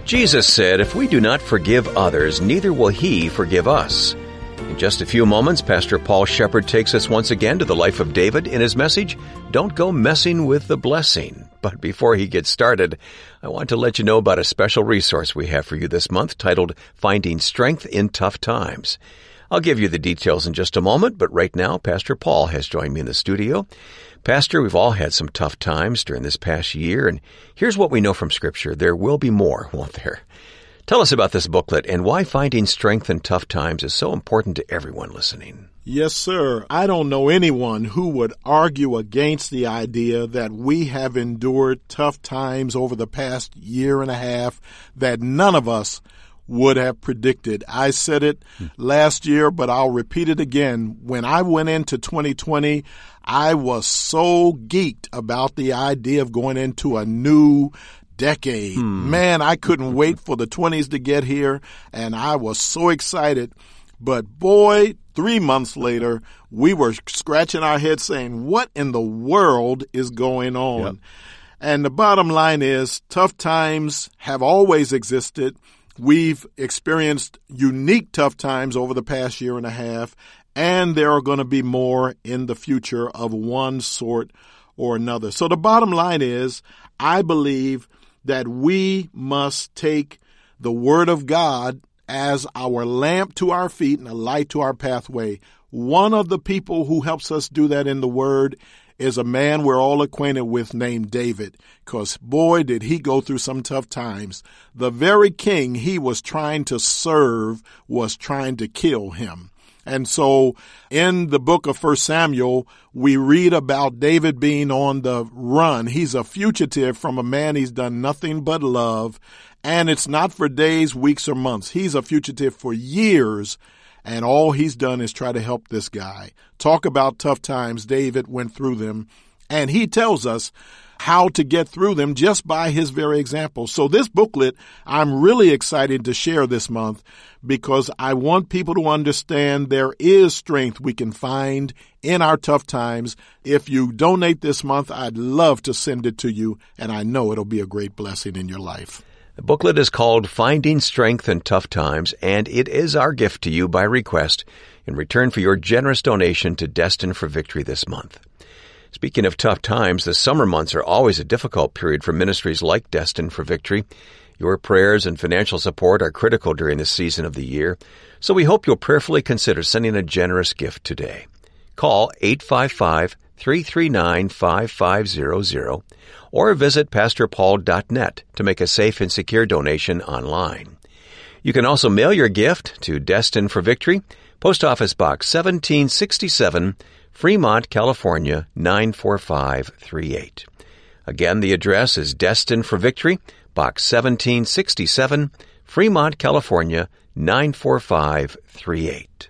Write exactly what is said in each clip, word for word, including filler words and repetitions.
Jesus said, "If we do not forgive others, neither will He forgive us." In just a few moments, Pastor Paul Shepard takes us once again to the life of David in his message, "Don't Go Messing with the Blessing." But before he gets started, I want to let you know about a special resource we have for you this month titled Finding Strength in Tough Times. I'll give you the details in just a moment, but right now, Pastor Paul has joined me in the studio. Pastor, we've all had some tough times during this past year, and here's what we know from Scripture. There will be more, won't there? Tell us about this booklet and why finding strength in tough times is so important to everyone listening. Yes, sir. I don't know anyone who would argue against the idea that we have endured tough times over the past year and a half that none of us would have predicted. I said it last year, but I'll repeat it again. When I went into twenty twenty, I was so geeked about the idea of going into a new decade. Hmm. Man, I couldn't wait for the twenties to get here, and I was so excited. But boy, three months later, we were scratching our heads saying, what in the world is going on? Yep. And the bottom line is, tough times have always existed. We've experienced unique tough times over the past year and a half, and there are going to be more in the future of one sort or another. So the bottom line is, I believe that we must take the Word of God as our lamp to our feet and a light to our pathway. One of the people who helps us do that in the Word is a man we're all acquainted with named David, because boy, did he go through some tough times. The very king he was trying to serve was trying to kill him. And so in the book of First Samuel, we read about David being on the run. He's a fugitive from a man he's done nothing but love. And it's not for days, weeks, or months. He's a fugitive for years. And all he's done is try to help this guy. Talk about tough times. David went through them. And he tells us how to get through them just by his very example. So this booklet, I'm really excited to share this month because I want people to understand there is strength we can find in our tough times. If you donate this month, I'd love to send it to you, and I know it'll be a great blessing in your life. The booklet is called Finding Strength in Tough Times, and it is our gift to you by request in return for your generous donation to Destined for Victory this month. Speaking of tough times, the summer months are always a difficult period for ministries like Destined for Victory. Your prayers and financial support are critical during this season of the year, so we hope you'll prayerfully consider sending a generous gift today. Call eight five five, three three nine, five five zero zero or visit pastor paul dot net to make a safe and secure donation online. You can also mail your gift to Destined for Victory, Post Office Box seventeen sixty-seven, Fremont, California, nine four five three eight. Again, the address is Destined for Victory, Box seventeen sixty-seven, Fremont, California, nine four five three eight.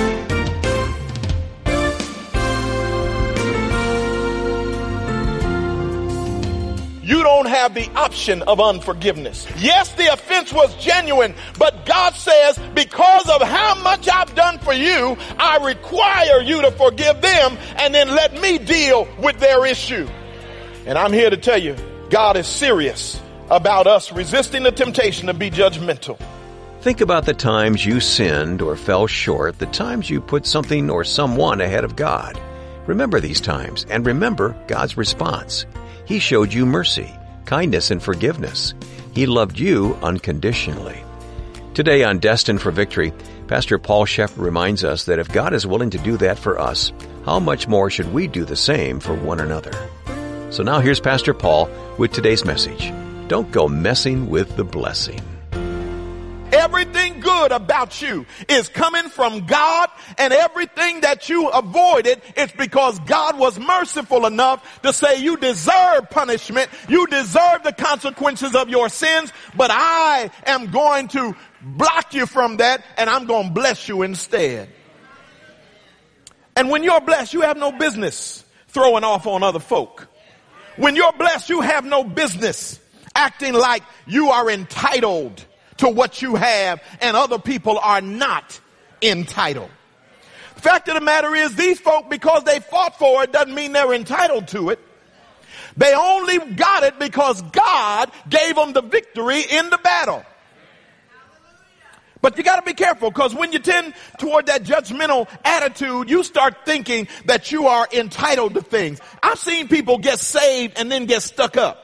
You don't have the option of unforgiveness. Yes, the offense was genuine, but God says, because of how much I've done for you, I require you to forgive them and then let me deal with their issue. And I'm here to tell you, God is serious about us resisting the temptation to be judgmental. Think about the times you sinned or fell short, the times you put something or someone ahead of God. Remember these times and remember God's response. He showed you mercy, kindness, and forgiveness. He loved you unconditionally. Today on Destined for Victory, Pastor Paul Shepard reminds us that if God is willing to do that for us, how much more should we do the same for one another? So now here's Pastor Paul with today's message. Don't go messing with the blessing. Everything good about you is coming from God, and everything that you avoided is because God was merciful enough to say you deserve punishment, you deserve the consequences of your sins, but I am going to block you from that, and I'm going to bless you instead. And when you're blessed, you have no business throwing off on other folk. When you're blessed, you have no business acting like you are entitled to what you have and other people are not entitled. The fact of the matter is, these folk, because they fought for it, doesn't mean they're entitled to it. They only got it because God gave them the victory in the battle. But you got to be careful, because when you tend toward that judgmental attitude, you start thinking that you are entitled to things. I've seen people get saved and then get stuck up.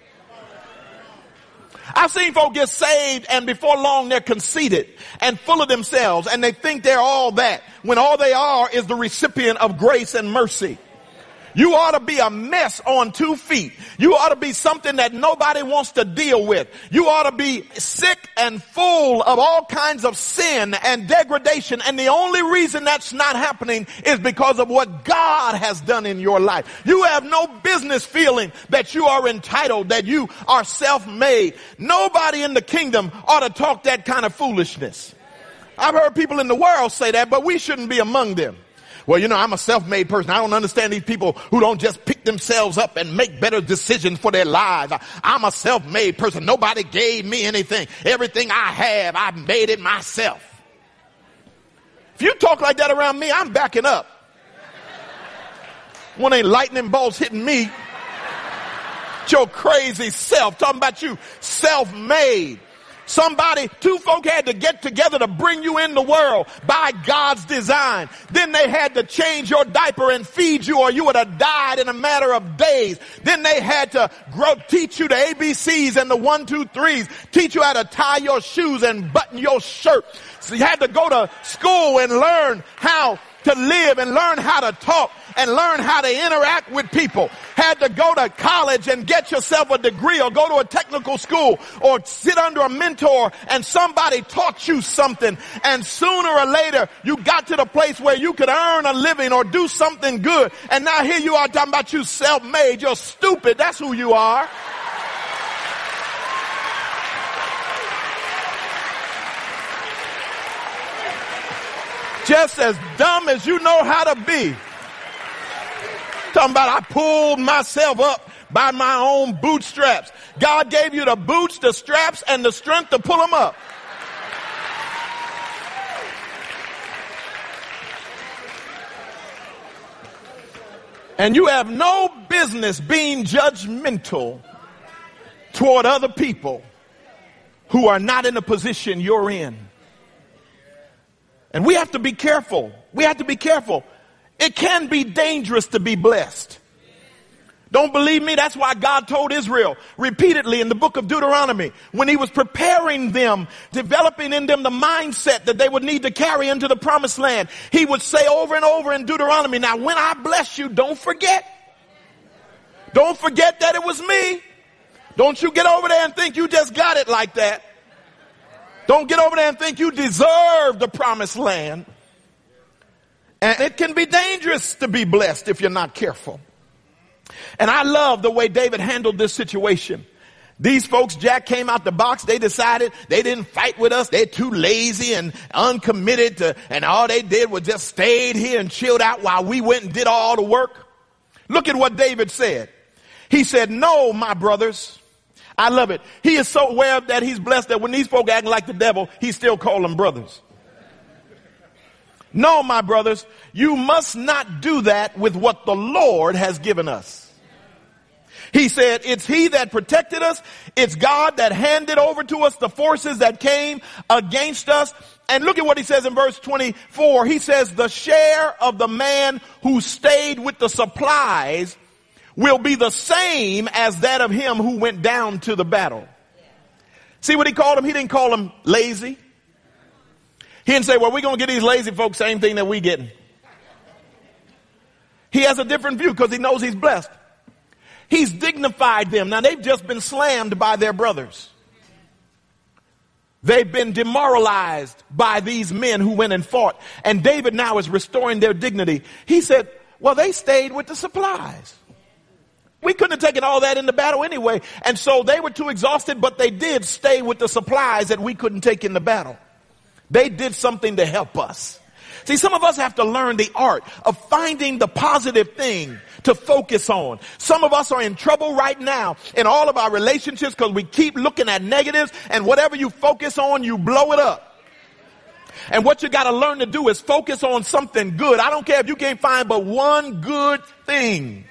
I've seen folk get saved and before long they're conceited and full of themselves, and they think they're all that, when all they are is the recipient of grace and mercy. You ought to be a mess on two feet. You ought to be something that nobody wants to deal with. You ought to be sick and full of all kinds of sin and degradation. And the only reason that's not happening is because of what God has done in your life. You have no business feeling that you are entitled, that you are self-made. Nobody in the kingdom ought to talk that kind of foolishness. I've heard people in the world say that, but we shouldn't be among them. Well, you know, I'm a self-made person. I don't understand these people who don't just pick themselves up and make better decisions for their lives. I'm a self-made person. Nobody gave me anything. Everything I have, I made it myself. If you talk like that around me, I'm backing up. One ain't lightning bolts hitting me. It's your crazy self, talking about you self-made. Somebody, two folk had to get together to bring you in the world by God's design. Then they had to change your diaper and feed you, or you would have died in a matter of days. Then they had to grow, teach you the A B Cs and the one, two, threes, teach you how to tie your shoes and button your shirt. So you had to go to school and learn how to live and learn how to talk and learn how to interact with people. Had to go to college and get yourself a degree, or go to a technical school, or sit under a mentor and somebody taught you something. And sooner or later you got to the place where you could earn a living or do something good. And now here you are talking about you self-made. You're stupid. That's who you are. Just as dumb as you know how to be. Talking about I pulled myself up by my own bootstraps. God gave you the boots, the straps, and the strength to pull them up. And you have no business being judgmental toward other people who are not in a position you're in. And we have to be careful. We have to be careful. It can be dangerous to be blessed. Don't believe me? That's why God told Israel repeatedly in the book of Deuteronomy, when he was preparing them, developing in them the mindset that they would need to carry into the promised land. He would say over and over in Deuteronomy, now when I bless you, don't forget. Don't forget that it was me. Don't you get over there and think you just got it like that. Don't get over there and think you deserve the promised land. And it can be dangerous to be blessed if you're not careful. And I love the way David handled this situation. These folks, Jack came out the box. They decided they didn't fight with us. They're too lazy and uncommitted to, and all they did was just stayed here and chilled out while we went and did all the work. Look at what David said. He said, no, my brothers. I love it. He is so aware that he's blessed that when these folk acting like the devil, he still call them brothers. No, my brothers, you must not do that with what the Lord has given us. He said, it's he that protected us. It's God that handed over to us the forces that came against us. And look at what he says in verse twenty-four. He says, the share of the man who stayed with the supplies will be the same as that of him who went down to the battle. See what he called him? He didn't call him lazy. He didn't say, well, we're going to get these lazy folks same thing that we getting. He has a different view because he knows he's blessed. He's dignified them. Now, they've just been slammed by their brothers. They've been demoralized by these men who went and fought. And David now is restoring their dignity. He said, well, they stayed with the supplies. We couldn't have taken all that in the battle anyway. And so they were too exhausted, but they did stay with the supplies that we couldn't take in the battle. They did something to help us. See, some of us have to learn the art of finding the positive thing to focus on. Some of us are in trouble right now in all of our relationships because we keep looking at negatives, and whatever you focus on, you blow it up. And what you got to learn to do is focus on something good. I don't care if you can't find but one good thing.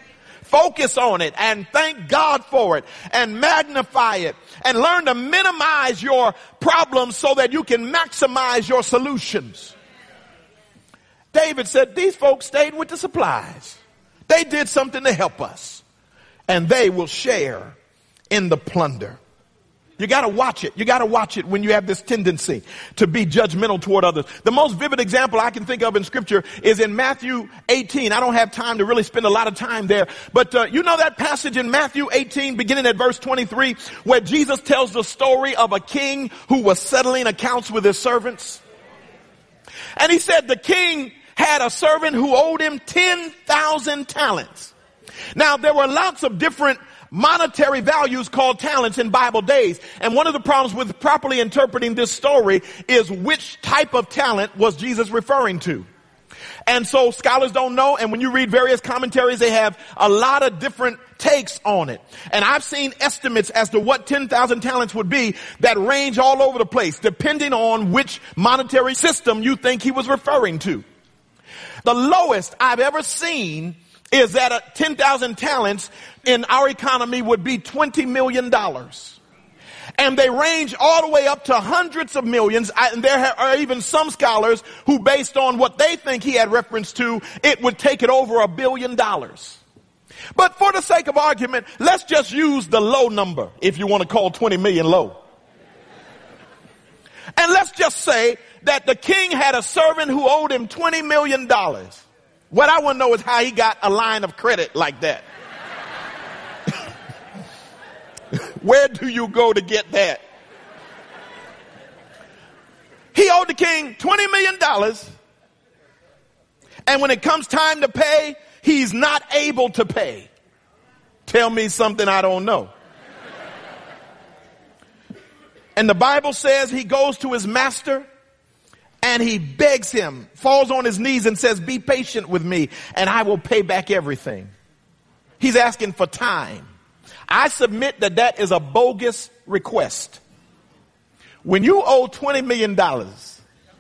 Focus on it and thank God for it and magnify it and learn to minimize your problems so that you can maximize your solutions. David said these folks stayed with the supplies. They did something to help us, and they will share in the plunder. You got to watch it. You got to watch it when you have this tendency to be judgmental toward others. The most vivid example I can think of in Scripture is in Matthew eighteen. I don't have time to really spend a lot of time there. But uh, you know that passage in Matthew eighteen, beginning at verse twenty-three, where Jesus tells the story of a king who was settling accounts with his servants? And he said the king had a servant who owed him ten thousand talents. Now, there were lots of different monetary values called talents in Bible days. And one of the problems with properly interpreting this story is which type of talent was Jesus referring to. And so scholars don't know. And when you read various commentaries, they have a lot of different takes on it. And I've seen estimates as to what ten thousand talents would be that range all over the place, depending on which monetary system you think he was referring to. The lowest I've ever seen is that a ten thousand talents in our economy would be twenty million dollars. And they range all the way up to hundreds of millions. And there are even some scholars who, based on what they think he had reference to, it would take it over a billion dollars. But for the sake of argument, let's just use the low number, if you want to call twenty million low. And let's just say that the king had a servant who owed him twenty million dollars. What I want to know is how he got a line of credit like that. Where do you go to get that? He owed the king twenty million dollars. And when it comes time to pay, he's not able to pay. Tell me something I don't know. And the Bible says he goes to his master and he begs him, falls on his knees and says, be patient with me and I will pay back everything. He's asking for time. I submit that that is a bogus request. When you owe twenty million dollars,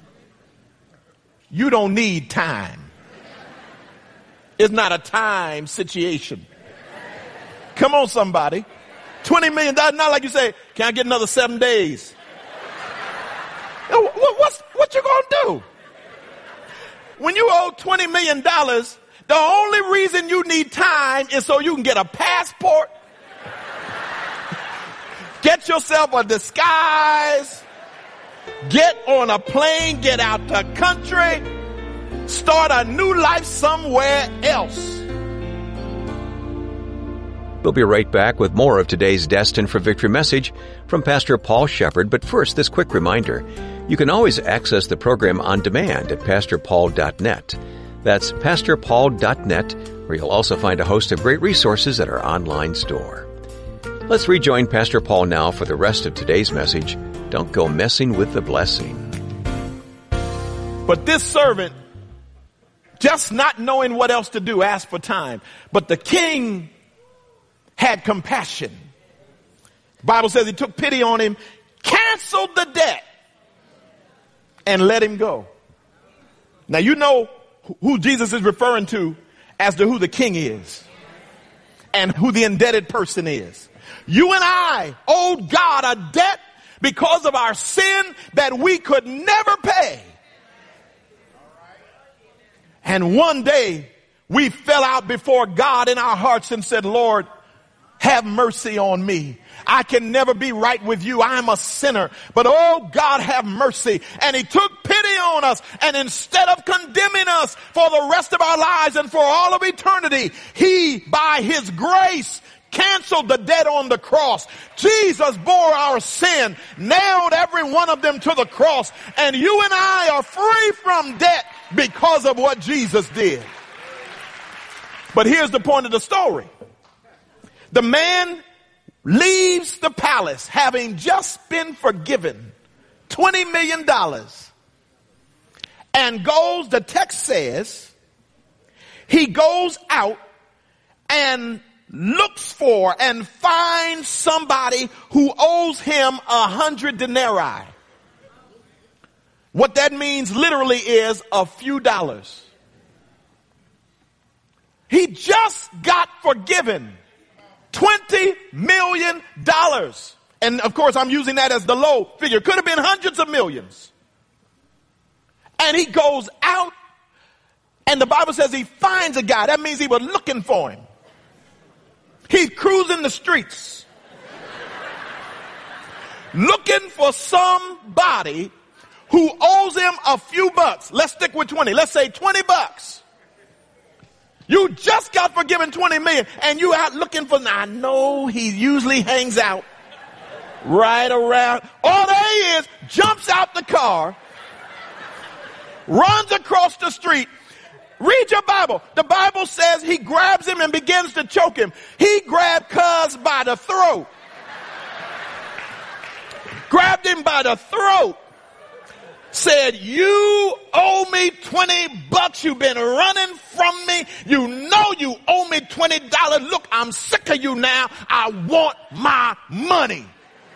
you don't need time. It's not a time situation. Come on, somebody. twenty million dollars, not like you say, can I get another seven days? What's, what you gonna do? When you owe twenty million dollars, the only reason you need time is so you can get a passport, get yourself a disguise, get on a plane, get out the country, start a new life somewhere else. We'll be right back with more of today's Destined for Victory message from Pastor Paul Shepherd. But first, this quick reminder. You can always access the program on demand at pastor paul dot net. That's pastor paul dot net, where you'll also find a host of great resources at our online store. Let's rejoin Pastor Paul now for the rest of today's message. Don't go messing with the blessing. But this servant, just not knowing what else to do, asked for time. But the king had compassion. The Bible says he took pity on him, canceled the debt, and let him go. Now you know who Jesus is referring to as to who the king is and who the indebted person is. You and I owed God a debt because of our sin that we could never pay. And one day we fell out before God in our hearts and said, Lord, have mercy on me. I can never be right with you. I'm a sinner. But oh, God, have mercy. And he took pity on us. And instead of condemning us for the rest of our lives and for all of eternity, he, by his grace, canceled the debt on the cross. Jesus bore our sin, nailed every one of them to the cross. And you and I are free from debt because of what Jesus did. But here's the point of the story. The man leaves the palace having just been forgiven twenty million dollars and goes, the text says, he goes out and looks for and finds somebody who owes him a hundred denarii. What that means literally is a few dollars. He just got forgiven twenty million dollars. And of course, I'm using that as the low figure. Could have been hundreds of millions. And he goes out, and the Bible says he finds a guy. That means he was looking for him. He's cruising the streets, looking for somebody who owes him a few bucks. Let's stick with twenty. Let's say twenty bucks. You just got forgiven twenty million, and you out looking for, I know he usually hangs out right around. All there is, jumps out the car, runs across the street. Read your Bible. The Bible says he grabs him and begins to choke him. He grabbed Cuz by the throat. Grabbed him by the throat. Said, you owe me twenty bucks. You've been running from me. You know you owe me twenty dollars. Look, I'm sick of you now. I want my money.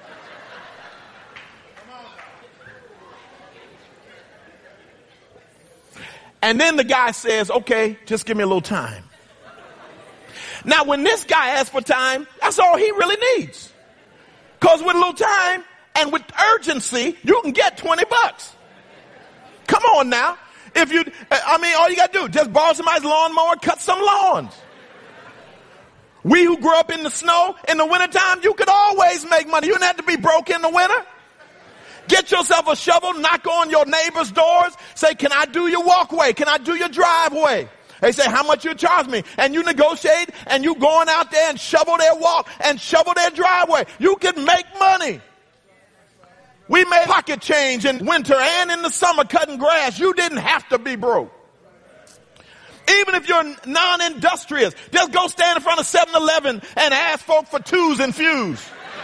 And then the guy says, okay, just give me a little time. Now, when this guy asks for time, that's all he really needs. Because with a little time and with urgency, you can get twenty bucks. Come on now. If you, I mean, all you got to do, just borrow somebody's lawnmower, cut some lawns. We who grew up in the snow in the wintertime, you could always make money. You didn't have to be broke in the winter. Get yourself a shovel, knock on your neighbor's doors, say, can I do your walkway? Can I do your driveway? They say, how much you charge me? And you negotiate, and you going out there and shovel their walk and shovel their driveway. You can make money. We made pocket change in winter and in the summer cutting grass. You didn't have to be broke. Even if you're non-industrious, just go stand in front of seven eleven and ask folk for twos and fews.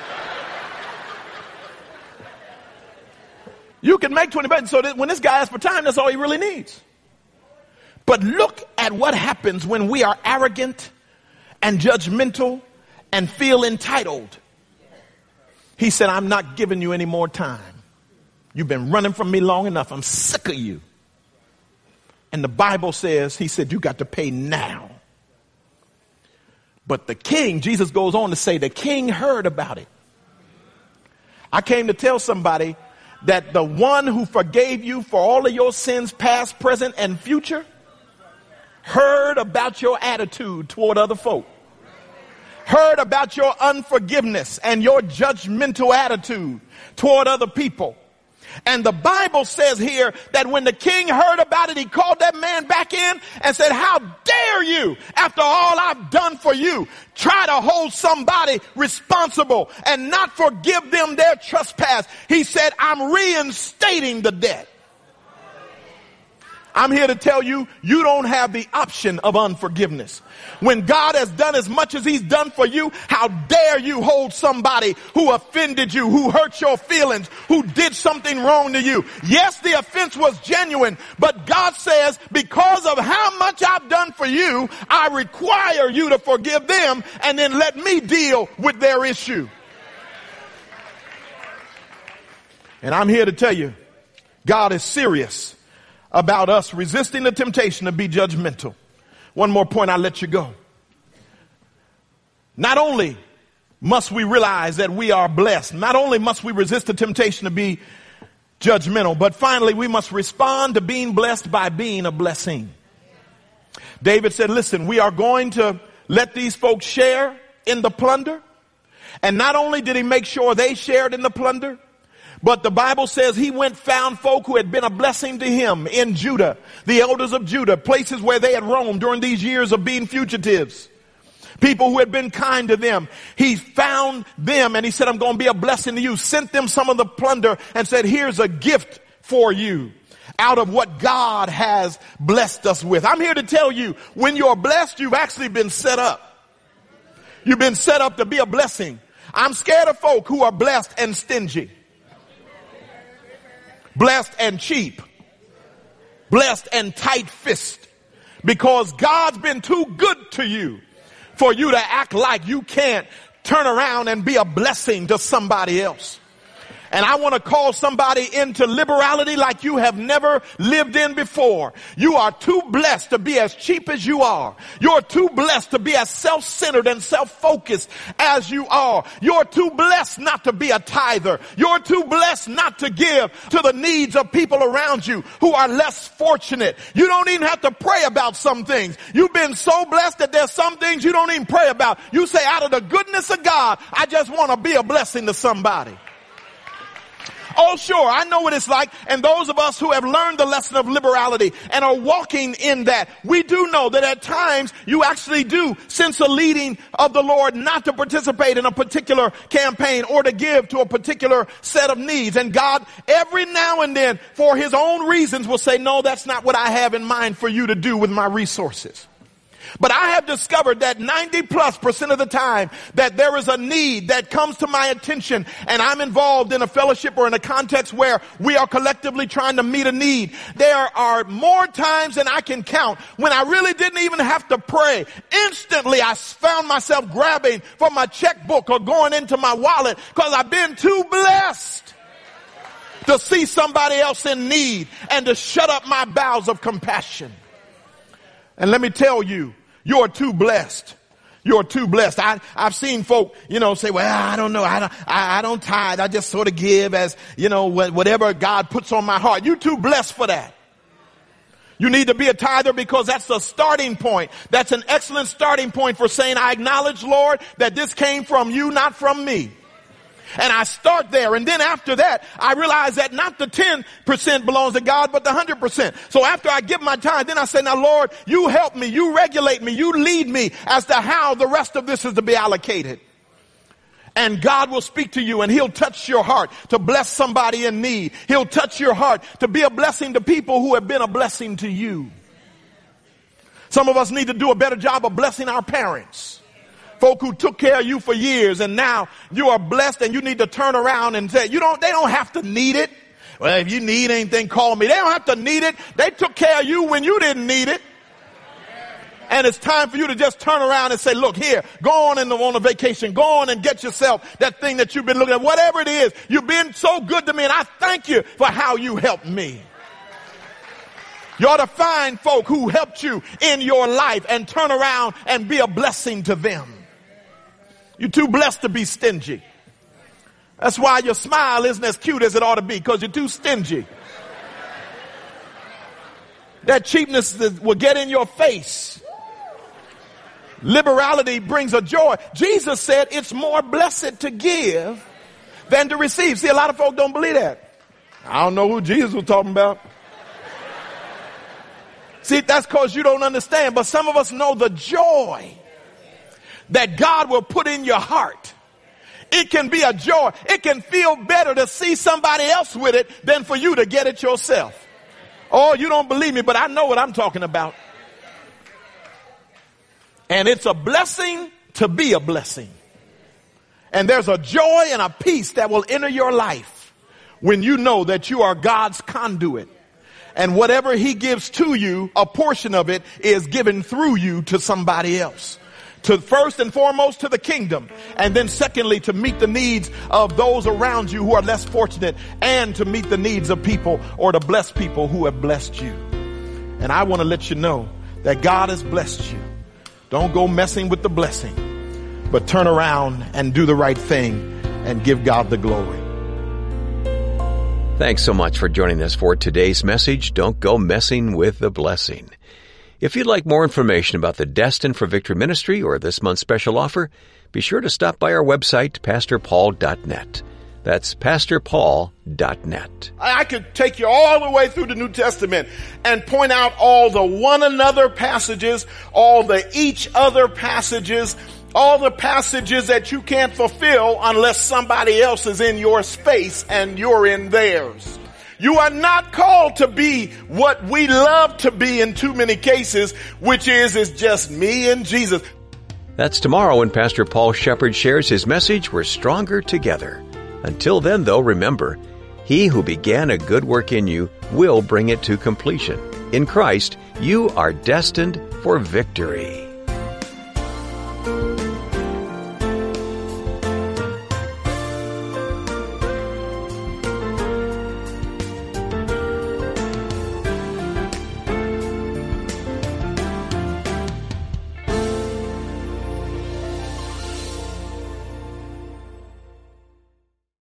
You can make twenty bucks. So that when this guy asks for time, that's all he really needs. But look at what happens when we are arrogant and judgmental and feel entitled. He said, I'm not giving you any more time. You've been running from me long enough. I'm sick of you. And the Bible says, he said, you got to pay now. But the king, Jesus goes on to say, the king heard about it. I came to tell somebody that the one who forgave you for all of your sins, past, present, and future, heard about your attitude toward other folk. Heard about your unforgiveness and your judgmental attitude toward other people. And the Bible says here that when the king heard about it, he called that man back in and said, how dare you, after all I've done for you, try to hold somebody responsible and not forgive them their trespass. He said, I'm reinstating the debt. I'm here to tell you, you don't have the option of unforgiveness. When God has done as much as he's done for you, how dare you hold somebody who offended you, who hurt your feelings, who did something wrong to you. Yes, the offense was genuine, but God says, because of how much I've done for you, I require you to forgive them and then let me deal with their issue. And I'm here to tell you, God is serious about us resisting the temptation to be judgmental. One more point, I'll let you go. Not only must we realize that we are blessed, not only must we resist the temptation to be judgmental, but finally we must respond to being blessed by being a blessing. David said, listen, we are going to let these folks share in the plunder. And not only did he make sure they shared in the plunder, but the Bible says he went found folk who had been a blessing to him in Judah, the elders of Judah, places where they had roamed during these years of being fugitives. People who had been kind to them. He found them and he said, I'm going to be a blessing to you. Sent them some of the plunder and said, here's a gift for you out of what God has blessed us with. I'm here to tell you, when you're blessed, you've actually been set up. You've been set up to be a blessing. I'm scared of folk who are blessed and stingy. Blessed and cheap. Blessed and tight-fisted. Because God's been too good to you for you to act like you can't turn around and be a blessing to somebody else. And I want to call somebody into liberality like you have never lived in before. You are too blessed to be as cheap as you are. You're too blessed to be as self-centered and self-focused as you are. You're too blessed not to be a tither. You're too blessed not to give to the needs of people around you who are less fortunate. You don't even have to pray about some things. You've been so blessed that there's some things you don't even pray about. You say, out of the goodness of God, I just want to be a blessing to somebody. Oh, sure, I know what it's like. And those of us who have learned the lesson of liberality and are walking in that, we do know that at times you actually do sense a leading of the Lord not to participate in a particular campaign or to give to a particular set of needs. And God, every now and then, for his own reasons, will say, no, that's not what I have in mind for you to do with my resources. But I have discovered that ninety plus percent of the time that there is a need that comes to my attention and I'm involved in a fellowship or in a context where we are collectively trying to meet a need. There are more times than I can count when I really didn't even have to pray. Instantly I found myself grabbing for my checkbook or going into my wallet because I've been too blessed to see somebody else in need and to shut up my bowels of compassion. And let me tell you, you're too blessed. You're too blessed. I, I've seen folk, you know, say, well, I don't know. I don't, I, I don't tithe. I just sort of give as, you know, whatever God puts on my heart. You're too blessed for that. You need to be a tither because that's the starting point. That's an excellent starting point for saying, I acknowledge, Lord, that this came from you, not from me. And I start there. And then after that, I realize that not the ten percent belongs to God, but the one hundred percent. So after I give my time, then I say, now, Lord, you help me. You regulate me. You lead me as to how the rest of this is to be allocated. And God will speak to you and he'll touch your heart to bless somebody in need. He'll touch your heart to be a blessing to people who have been a blessing to you. Some of us need to do a better job of blessing our parents. Folk who took care of you for years and now you are blessed and you need to turn around and say, you don't, they don't have to need it. Well, if you need anything, call me. They don't have to need it. They took care of you when you didn't need it. And it's time for you to just turn around and say, look here, go on in the, on a vacation. Go on and get yourself that thing that you've been looking at. Whatever it is, you've been so good to me and I thank you for how you helped me. You ought to find folk who helped you in your life and turn around and be a blessing to them. You're too blessed to be stingy. That's why your smile isn't as cute as it ought to be, because you're too stingy. That cheapness will get in your face. Liberality brings a joy. Jesus said it's more blessed to give than to receive. See, a lot of folk don't believe that. I don't know who Jesus was talking about. See, that's because you don't understand. But some of us know the joy that God will put in your heart. It can be a joy. It can feel better to see somebody else with it than for you to get it yourself. Oh, you don't believe me, but I know what I'm talking about. And it's a blessing to be a blessing. And there's a joy and a peace that will enter your life when you know that you are God's conduit. And whatever he gives to you, a portion of it is given through you to somebody else. To first and foremost to the kingdom, and then secondly to meet the needs of those around you who are less fortunate, and to meet the needs of people or to bless people who have blessed you. And I want to let you know that God has blessed you. Don't go messing with the blessing, but turn around and do the right thing and give God the glory. Thanks so much for joining us for today's message. Don't go messing with the blessing. If you'd like more information about the Destined for Victory Ministry or this month's special offer, be sure to stop by our website, pastor paul dot net. That's pastor paul dot net. I could take you all the way through the New Testament and point out all the one another passages, all the each other passages, all the passages that you can't fulfill unless somebody else is in your space and you're in theirs. You are not called to be what we love to be in too many cases, which is, is just me and Jesus. That's tomorrow when Pastor Paul Shepherd shares his message, We're Stronger Together. Until then, though, remember, he who began a good work in you will bring it to completion. In Christ, you are destined for victory.